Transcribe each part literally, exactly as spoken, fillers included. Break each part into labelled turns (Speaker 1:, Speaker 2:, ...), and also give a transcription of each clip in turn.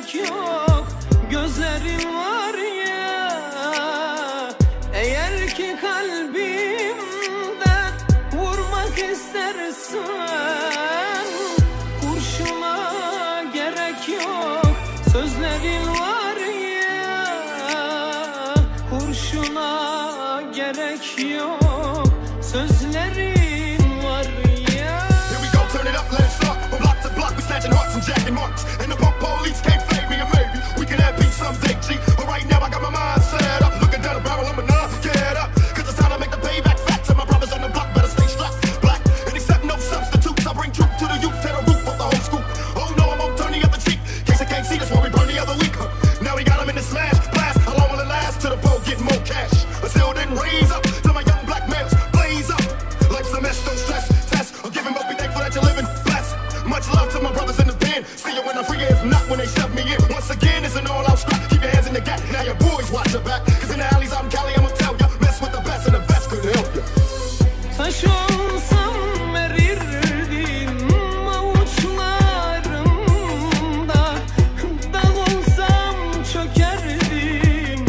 Speaker 1: gerek yok. Gözlerin var ya, eğer ki kalbimde vurmak istersen, kurşuna gerek yok. Sözlerin var ya, kurşuna gerek yok. Sözlerin var ya.
Speaker 2: Here we go, turn it up, let's start. From block to block, we snatching hearts and jacking marks. And the punk police can't fade me, and maybe we can have peace someday, G. But right now I got my mind set up, looking down the barrel of a nine. Get up, cause it's time to make the payback fat. And my brothers on the block better stay strapped. Black and accept no substitutes. I bring truth to the youth, tear the roof of the whole school. Oh no, I won't turn the other cheek. Case I can't see, that's why we burn the other week. Now we got them in the smash blast. How long will it last? Till the pole get more cash. Until then, raise up to my young black males, blaze up. Life's a mess, don't stress, test or give him up, be thankful that you're living blessed. Much love to my brothers in the pen. See you when I'm free, if not when they shove me in. Once again, it's an all-out scrap. Keep your hands in the gap. Now your boys watch your back. Cause in the alleys out in Cali, I'ma tell ya, mess with the best and the best could help ya.
Speaker 1: Taş olsam erirdim avuçlarımda, dal olsam çökerdim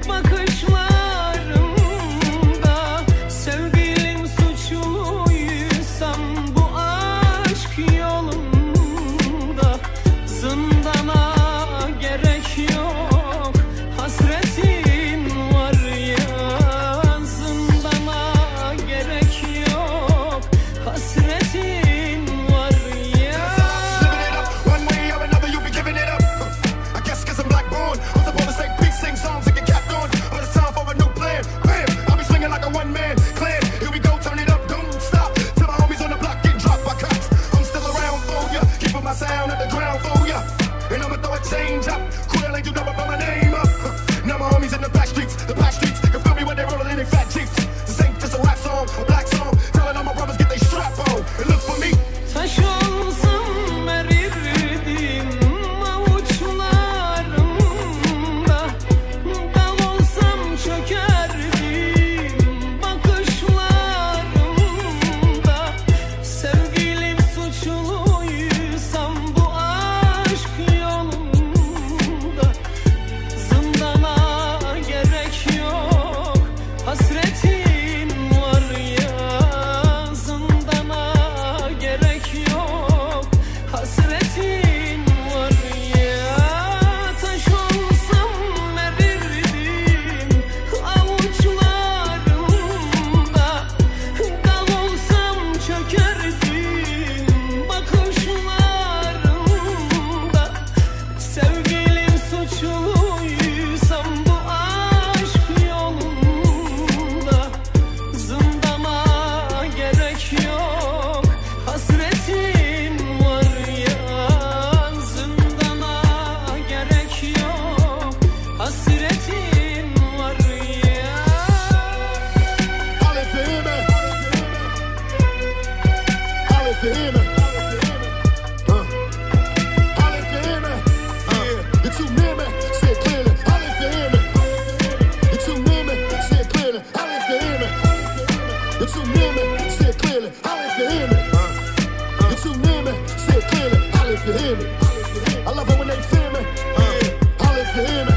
Speaker 1: bakışlarımda. Sevgilim suçluysam bu aşk yolunda, zindana gerek yok. Hasretin var ya, zindana gerek yok. Hasretin var ya.
Speaker 2: Living it up, one way or another, you be giving it up. I guess cause I'm black born, I'm supposed to say peace, sing songs and get capped on. But it's time for a new plan. Bam, I'll be swinging like a one-man clan. Here we go, turn it up, don't stop. Till my homies on the block get dropped by cops. I'm still around for ya, keeping my sound at the ground for ya. And I'ma throw a change up. Quill ain't you never put my name up. Now my homies in the back streets, the back streets can feel me when they rollin' in their fat jeeps. This ain't just a rap song, a black song, telling all my brothers get they strap on and look for me.
Speaker 1: Taş olsam erirdim avuçlarımda, dal olsam çökerdim bakışlarımda. Sevgilim suçluysam bu aşk yolunda, zindana gerek yok. Hasretin var ya, zindana gerek yok. Hasretin var ya. Taş olsam erirdim avuçlarımda, dal olsam çökerdim bakışlarımda. Sevgilim suçluysam bu aşk yolunda, zindana gerek yok. Hasretin var ya, zindana gerek yok. Hasretin var ya.
Speaker 2: All if you hear me. All if you hear me. Uh. All if you hear me. Yeah. You're too near me. Say it clearly. All if you hear me. You're too near me. Say it clearly. All if you hear me. You're too near me. Say it clearly. All if you hear me. You're too near me. Say it clearly. All if you hear me. I love it when they fear me. All if you hear me.